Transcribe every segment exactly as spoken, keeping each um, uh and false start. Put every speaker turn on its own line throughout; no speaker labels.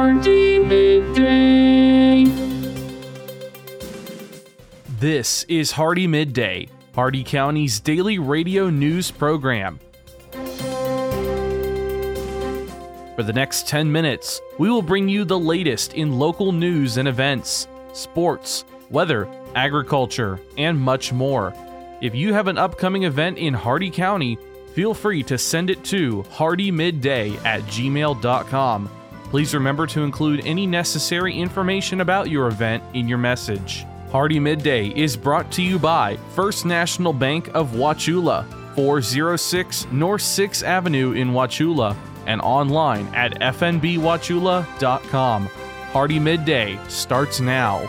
Hardy Midday.
This is Hardy Midday, Hardy County's daily radio news program. For the next ten minutes, we will bring you the latest in local news and events, sports, weather, agriculture, and much more. If you have an upcoming event in Hardy County, feel free to send it to hardymidday at gmail dot com. Please remember to include any necessary information about your event in your message. Hardy Midday is brought to you by First National Bank of Wauchula, four oh six North sixth Avenue in Wauchula, and online at f n b wauchula dot com. Hardy Midday starts now.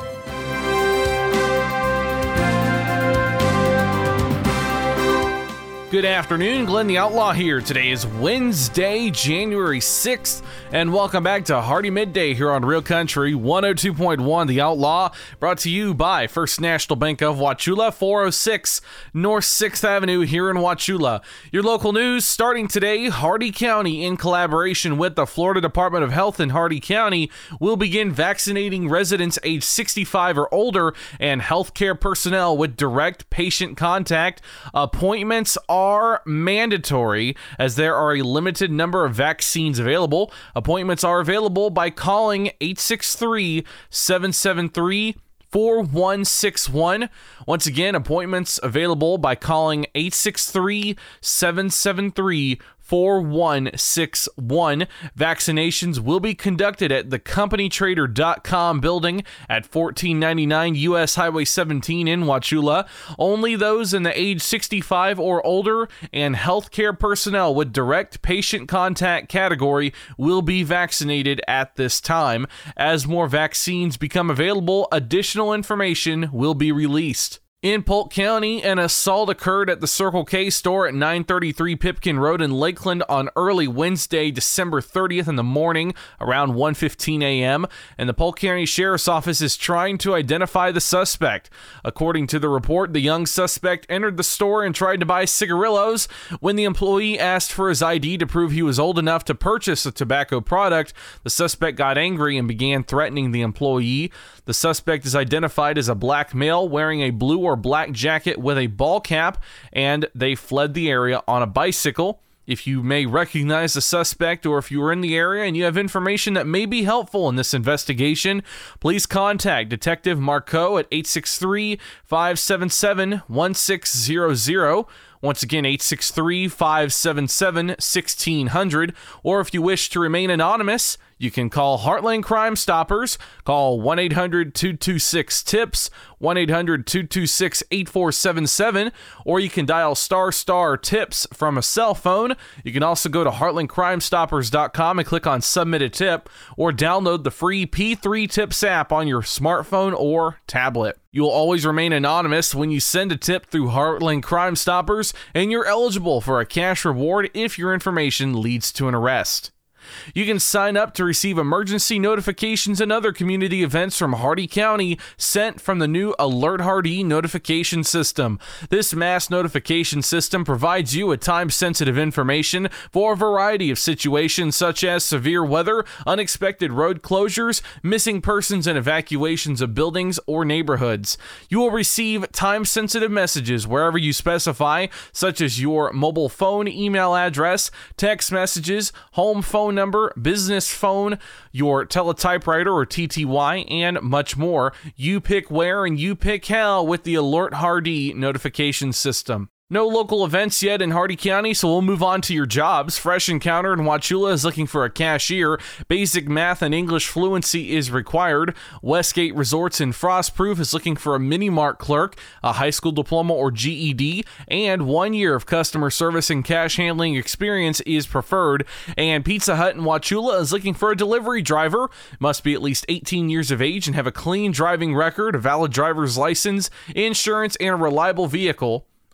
Good afternoon, Glenn the Outlaw here. Today is Wednesday, January sixth, and welcome back to Hardy Midday here on Real Country one oh two point one The Outlaw, brought to you by First National Bank of Wauchula, four oh six North sixth Avenue here in Wauchula. Your local news starting today, Hardy County, in collaboration with the Florida Department of Health in Hardy County, will begin vaccinating residents age sixty-five or older and healthcare personnel with direct patient contact. Appointments are are mandatory as there are a limited number of vaccines available. Appointments are available by calling eight six three, seven seven three, four one six one. Once again, appointments available by calling eight six three, seven seven three, four one six one. Vaccinations will be conducted at the company trader dot com building at fourteen ninety-nine U S Highway seventeen in Wauchula. Only those in the age sixty-five or older and healthcare personnel with direct patient contact category will be vaccinated at this time. As more vaccines become available, additional information will be released. In Polk County, an assault occurred at the Circle K store at nine thirty-three Pipkin Road in Lakeland on early Wednesday, December thirtieth in the morning, around one fifteen a.m., and the Polk County Sheriff's Office is trying to identify the suspect. According to the report, the young suspect entered the store and tried to buy cigarillos. When the employee asked for his I D to prove he was old enough to purchase a tobacco product, the suspect got angry and began threatening the employee. The suspect is identified as a black male wearing a blue or black jacket with a ball cap, and they fled the area on a bicycle. If you may recognize the suspect, or if you are in the area and you have information that may be helpful in this investigation, please contact Detective Marco at eight six three, five seven seven, one six zero zero. Once again, eight six three, five seven seven, one six zero zero. Or if you wish to remain anonymous, you can call Heartland Crime Stoppers. Call one eight hundred, two two six, T I P S, one eight hundred, two two six, eight four seven seven, or you can dial star star tips from a cell phone. You can also go to heartland crime stoppers dot com and click on Submit a Tip, or download the free P three Tips app on your smartphone or tablet. You will always remain anonymous when you send a tip through Heartland Crime Stoppers, and you're eligible for a cash reward if your information leads to an arrest. You can sign up to receive emergency notifications and other community events from Hardy County sent from the new Alert Hardy notification system. This mass notification system provides you with time-sensitive information for a variety of situations such as severe weather, unexpected road closures, missing persons, and evacuations of buildings or neighborhoods. You will receive time-sensitive messages wherever you specify, such as your mobile phone email address, text messages, home phone number, business phone, your teletypewriter or T T Y, and much more. You pick where and you pick how with the Alert Hardy notification system. No local events yet in Hardy County, so we'll move on to your jobs. Fresh Encounter in Wauchula is looking for a cashier. Basic math and English fluency is required. Westgate Resorts in Frostproof is looking for a mini-mart clerk, a high school diploma or G E D, and one year of customer service and cash handling experience is preferred. And Pizza Hut in Wauchula is looking for a delivery driver. Must be at least eighteen years of age and have a clean driving record, a valid driver's license, insurance, and a reliable vehicle.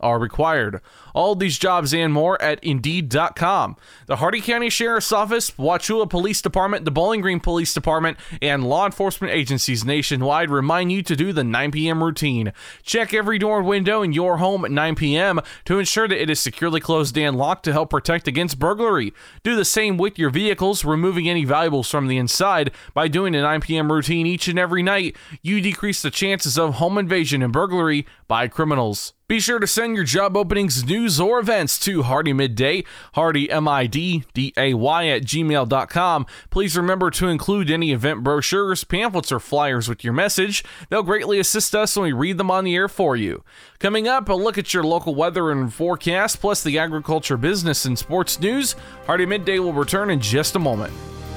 are required. All these jobs and more at Indeed dot com. The Hardee County Sheriff's Office, Wauchula Police Department, the Bowling Green Police Department, and law enforcement agencies nationwide remind you to do the nine p.m. routine. Check every door and window in your home at nine p.m. to ensure that it is securely closed and locked to help protect against burglary. Do the same with your vehicles, removing any valuables from the inside. By doing a nine p.m. routine each and every night, you decrease the chances of home invasion and burglary by criminals. Be sure to send your job openings, news, or events to Hardee Midday, Hardee M I D D A Y at gmail dot com. Please remember to include any event brochures, pamphlets, or flyers with your message. They'll greatly assist us when we read them on the air for you. Coming up, a look at your local weather and forecast, plus the agriculture, business, and sports news. Hardee Midday will return in just a moment.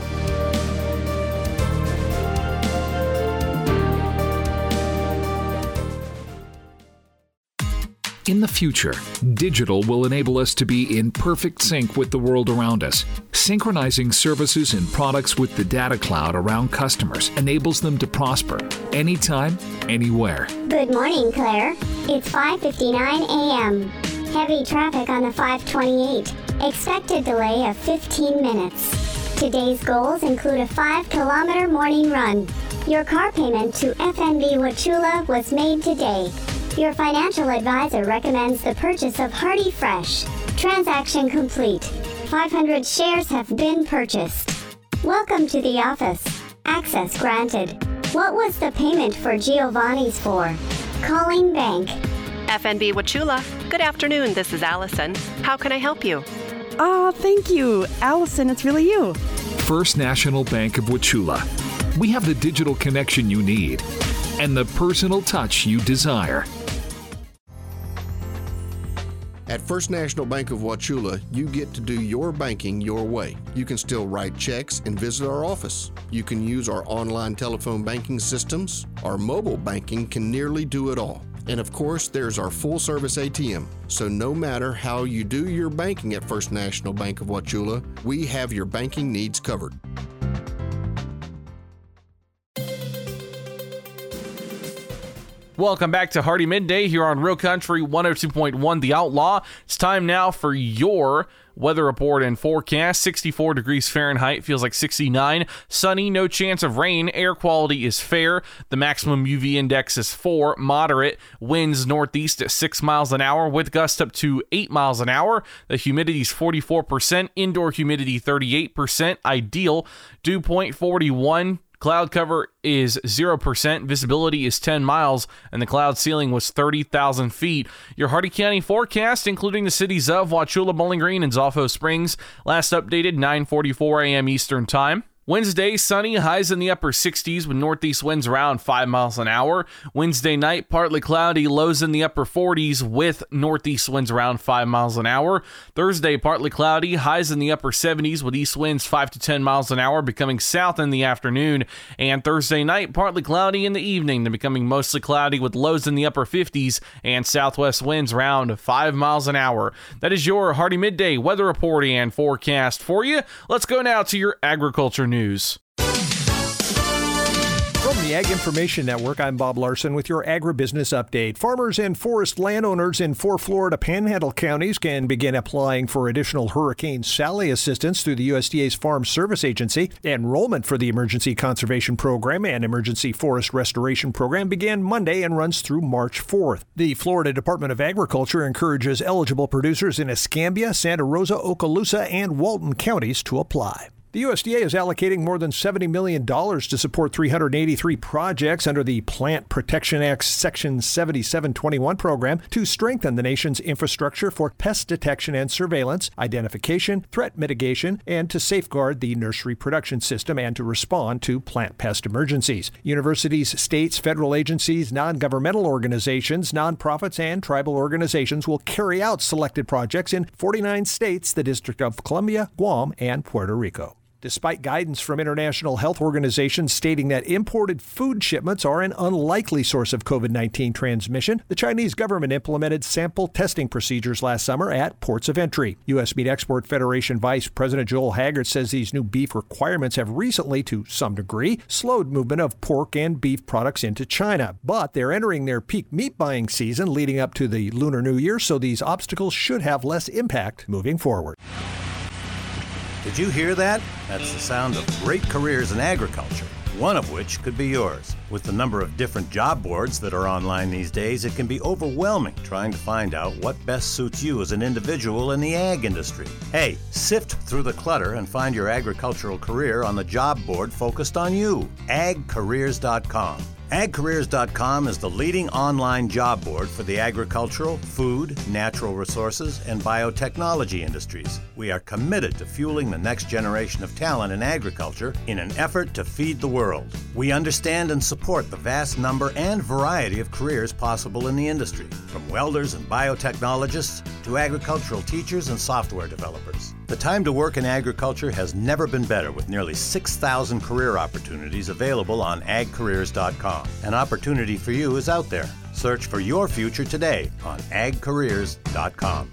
In the future, digital will enable us to be in perfect sync with the world around us. Synchronizing services and products with the data cloud around customers enables them to prosper anytime, anywhere.
Good morning, Claire. It's five fifty-nine a.m. Heavy traffic on the five twenty-eight. Expected delay of fifteen minutes. Today's goals include a five kilometer morning run. Your car payment to F N B Wauchula was made today. Your financial advisor recommends the purchase of Hardee Fresh. Transaction complete. five hundred shares have been purchased. Welcome to the office. Access granted. What was the payment for Giovanni's for? Calling bank.
F N B Wauchula. Good afternoon. This is Allison. How can I help you?
Oh, thank you. Allison, it's really you.
First National Bank of Wauchula. We have the digital connection you need and the personal touch you desire.
At First National Bank of Wauchula, you get to do your banking your way. You can still write checks and visit our office. You can use our online telephone banking systems. Our mobile banking can nearly do it all. And of course, there's our full-service A T M. So no matter how you do your banking at First National Bank of Wauchula, we have your banking needs covered.
Welcome back to Hardee Midday here on Real Country one oh two point one The Outlaw. It's time now for your weather report and forecast. sixty-four degrees Fahrenheit, feels like sixty-nine. Sunny, no chance of rain. Air quality is fair. The maximum U V index is four. Moderate. Winds northeast at six miles an hour with gusts up to eight miles an hour. The humidity is forty-four percent. Indoor humidity thirty-eight percent. Ideal. Dew point forty-one. Cloud cover is zero percent, visibility is ten miles, and the cloud ceiling was thirty thousand feet. Your Hardee County forecast, including the cities of Wauchula, Bowling Green, and Zolfo Springs, last updated nine forty-four a.m. Eastern Time. Wednesday, sunny, highs in the upper sixties with northeast winds around five miles an hour. Wednesday night, partly cloudy, lows in the upper forties with northeast winds around five miles an hour. Thursday, partly cloudy, highs in the upper seventies with east winds five to ten miles an hour, becoming south in the afternoon. And Thursday night, partly cloudy in the evening, then becoming mostly cloudy with lows in the upper fifties and southwest winds around five miles an hour. That is your Hardee Midday weather report and forecast for you. Let's go now to your agriculture news. News.
From the Ag Information Network, I'm Bob Larson with your agribusiness update. Farmers and forest landowners in four Florida Panhandle counties can begin applying for additional Hurricane Sally assistance through the U S D A's Farm Service Agency. Enrollment for the Emergency Conservation Program and Emergency Forest Restoration Program began Monday and runs through March fourth. The Florida Department of Agriculture encourages eligible producers in Escambia, Santa Rosa, Okaloosa, and Walton counties to apply. The U S D A is allocating more than seventy million dollars to support three hundred eighty-three projects under the Plant Protection Act's Section seventy-seven twenty-one program to strengthen the nation's infrastructure for pest detection and surveillance, identification, threat mitigation, and to safeguard the nursery production system and to respond to plant pest emergencies. Universities, states, federal agencies, non-governmental organizations, nonprofits, and tribal organizations will carry out selected projects in forty-nine states, the District of Columbia, Guam, and Puerto Rico. despite guidance from international health organizations stating that imported food shipments are an unlikely source of COVID nineteen transmission. The Chinese government implemented sample testing procedures last summer at ports of entry. U S. Meat Export Federation Vice President Joel Haggard says these new beef requirements have recently, to some degree, slowed movement of pork and beef products into China. But they're entering their peak meat buying season leading up to the Lunar New Year, so these obstacles should have less impact moving forward.
Did you hear that? That's the sound of great careers in agriculture, one of which could be yours. With the number of different job boards that are online these days, it can be overwhelming trying to find out what best suits you as an individual in the ag industry. Hey, sift through the clutter and find your agricultural career on the job board focused on you, ag careers dot com. ag careers dot com is the leading online job board for the agricultural, food, natural resources, and biotechnology industries. We are committed to fueling the next generation of talent in agriculture in an effort to feed the world. We understand and support the vast number and variety of careers possible in the industry, from welders and biotechnologists to agricultural teachers and software developers. The time to work in agriculture has never been better, with nearly six thousand career opportunities available on ag careers dot com. An opportunity for you is out there. Search for your future today on ag careers dot com.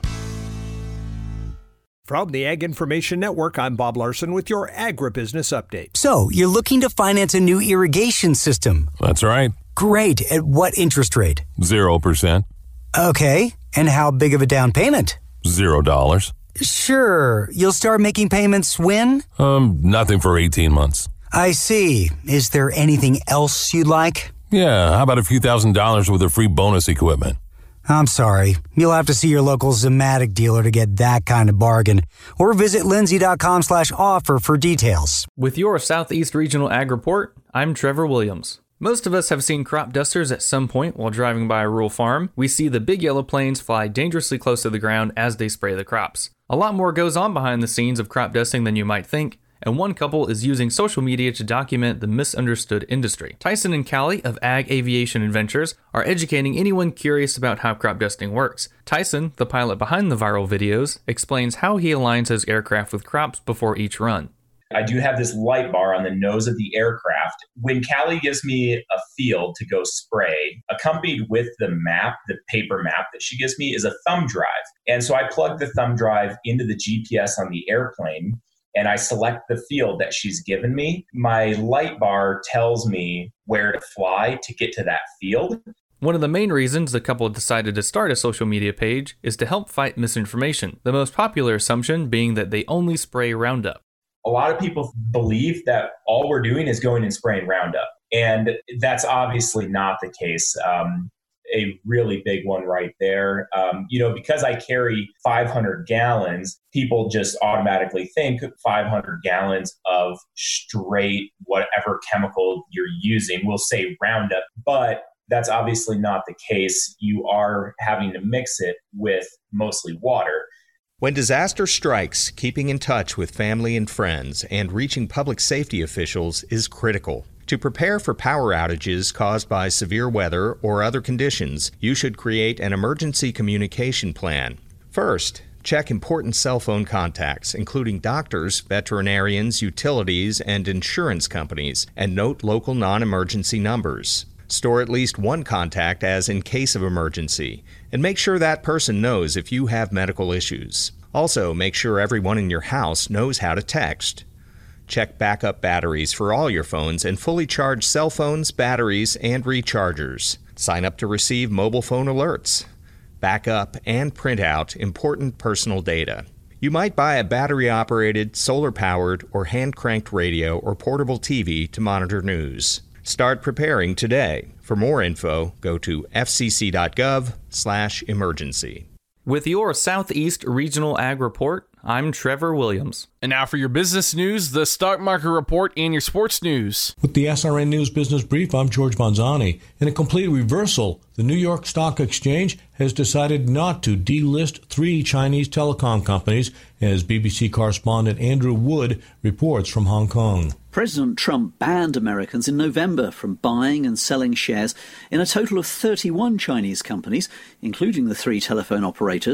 From the Ag Information Network, I'm Bob Larson with your Agribusiness Update.
So, you're looking to finance a new irrigation system?
That's right.
Great. At what interest rate?
Zero percent.
Okay. And how big of a down payment?
Zero dollars.
Sure. You'll start making payments when?
Um, nothing for eighteen months.
I see. Is there anything else you'd like?
Yeah, how about a few thousand dollars worth of free bonus equipment?
I'm sorry. You'll have to see your local Zematic dealer to get that kind of bargain. Or visit lindsay.com slash offer for details.
With your Southeast Regional Ag Report, I'm Trevor Williams. Most of us have seen crop dusters at some point while driving by a rural farm. We see the big yellow planes fly dangerously close to the ground as they spray the crops. A lot more goes on behind the scenes of crop dusting than you might think, and one couple is using social media to document the misunderstood industry. Tyson and Callie of Ag Aviation Adventures are educating anyone curious about how crop dusting works. Tyson, the pilot behind the viral videos, explains how he aligns his aircraft with crops before each run.
I do have this light bar on the nose of the aircraft. When Callie gives me a field to go spray, accompanied with the map, the paper map that she gives me, is a thumb drive. And so I plug the thumb drive into the G P S on the airplane, and I select the field that she's given me. My light bar tells me where to fly to get to that field.
One of the main reasons the couple decided to start a social media page is to help fight misinformation, the most popular assumption being that they only spray Roundup.
A lot of people believe that all we're doing is going and spraying Roundup, and that's obviously not the case. Um, a really big one right there. Um, you know, because I carry five hundred gallons, people just automatically think five hundred gallons of straight whatever chemical you're using. We'll say Roundup, but that's obviously not the case. You are having to mix it with mostly water.
When disaster strikes, keeping in touch with family and friends and reaching public safety officials is critical. To prepare for power outages caused by severe weather or other conditions, you should create an emergency communication plan. First, check important cell phone contacts, including doctors, veterinarians, utilities, and insurance companies, and note local non-emergency numbers. Store at least one contact as in case of emergency, and make sure that person knows if you have medical issues. Also, make sure everyone in your house knows how to text. Check backup batteries for all your phones and fully charge cell phones, batteries, and rechargers. Sign up to receive mobile phone alerts. Back up and print out important personal data. You might buy a battery-operated, solar-powered, or hand-cranked radio or portable T V to monitor news. Start preparing today. For more info, go to f c c dot gov slash emergency.
With your Southeast Regional Ag Report, I'm Trevor Williams.
And now for your business news, the stock market report, and your sports news.
With the S R N News Business Brief, I'm George Bonzani. In a complete reversal, the New York Stock Exchange has decided not to delist three Chinese telecom companies, as B B C correspondent Andrew Wood reports from Hong Kong.
President Trump banned Americans in November from buying and selling shares in a total of thirty-one Chinese companies, including the three telephone operators.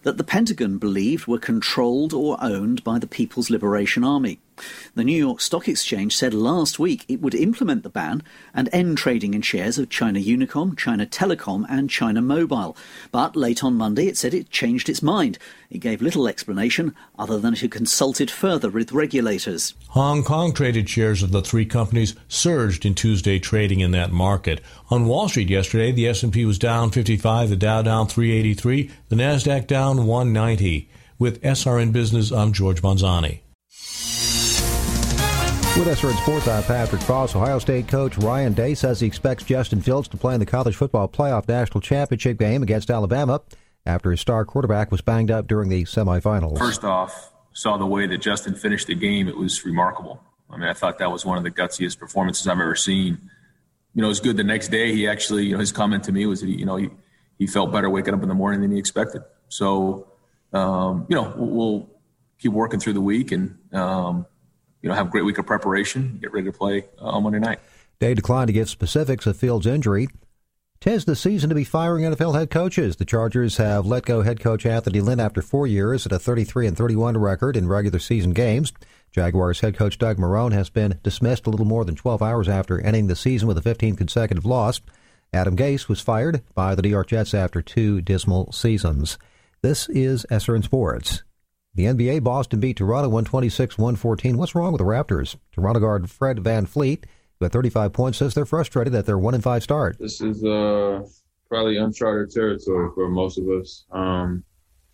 that the Pentagon believed were controlled or owned by the People's Liberation Army. The New York Stock Exchange said last week it would implement the ban and end trading in shares of China Unicom, China Telecom and China Mobile. But late on Monday it said it changed its mind. It gave little explanation other than it had consulted further with regulators.
Hong Kong traded shares of the three companies surged in Tuesday trading in that market. On Wall Street yesterday, the S and P was down fifty-five, the Dow down three eighty-three, the Nasdaq down one ninety. With S R N Business, I'm George Bonzani.
With S R N Sports, I'm Patrick Foss. Ohio State coach Ryan Day says he expects Justin Fields to play in the college football playoff national championship game against Alabama after his star quarterback was banged up during the semifinals.
First off, saw the way that Justin finished the game. It was remarkable. I mean, I thought that was one of the gutsiest performances I've ever seen. You know, it was good the next day. He actually, you know, his comment to me was that, he, you know, he, he felt better waking up in the morning than he expected. So, um, you know, we'll, we'll keep working through the week and, um, you know, have a great week of preparation, get ready to play uh, on Monday night.
Day declined to give specifics of Fields' injury. 'Tis the season to be firing N F L head coaches. The Chargers have let go head coach Anthony Lynn after four years at a thirty-three and thirty-one record in regular season games. Jaguars head coach Doug Marrone has been dismissed a little more than twelve hours after ending the season with a fifteenth consecutive loss. Adam Gase was fired by the New York Jets after two dismal seasons. This is S R N Sports. The N B A, Boston beat Toronto one twenty-six one fourteen. What's wrong with the Raptors? Toronto guard Fred VanVleet, who had thirty-five points, says they're frustrated at their one and five start.
This is uh, probably uncharted territory for most of us. Um,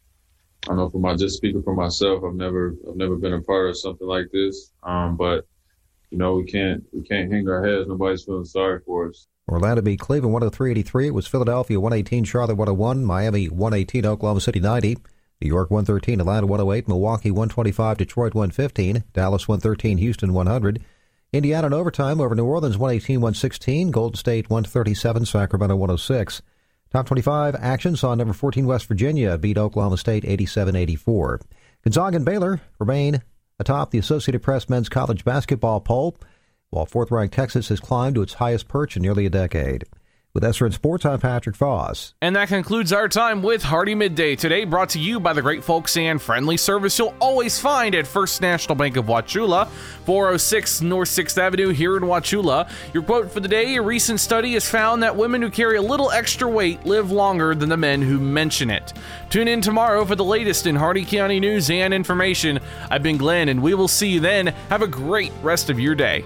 I know for my just speaking for myself, I've never I've never been a part of something like this. Um, but you know we can't we can't hang our heads. Nobody's feeling sorry for us.
Orlando beat Cleveland one oh three eighty-three. It was Philadelphia one eighteen, Charlotte one oh one, Miami one eighteen, Oklahoma City ninety. New York one thirteen, Atlanta one oh eight, Milwaukee one twenty-five, Detroit one fifteen, Dallas one thirteen, Houston one hundred. Indiana in overtime over New Orleans one eighteen one sixteen, Golden State one thirty-seven, Sacramento one oh six. Top twenty-five action saw number fourteen West Virginia beat Oklahoma State eighty-seven eighty-four. Gonzaga and Baylor remain atop the Associated Press men's college basketball poll, while fourth-ranked Texas has climbed to its highest perch in nearly a decade. With S R N Sports, I'm Patrick Foss.
And that concludes our time with Hardee Midday today, brought to you by the great folks and friendly service you'll always find at First National Bank of Wauchula, four oh six North sixth Avenue here in Wauchula. Your quote for the day: a recent study has found that women who carry a little extra weight live longer than the men who mention it. Tune in tomorrow for the latest in Hardee County news and information. I've been Glenn, and we will see you then. Have a great rest of your day.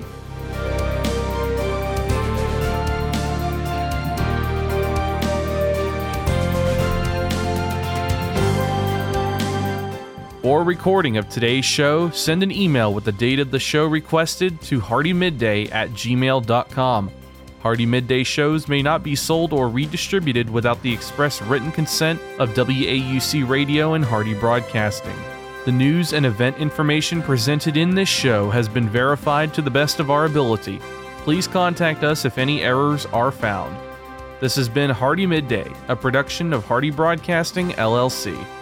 For a recording of today's show, send an email with the date of the show requested to hardymidday at gmail dot com. Hardee Midday shows may not be sold or redistributed without the express written consent of W A U C Radio and Hardee Broadcasting. The news and event information presented in this show has been verified to the best of our ability. Please contact us if any errors are found. This has been Hardee Midday, a production of Hardee Broadcasting, L L C.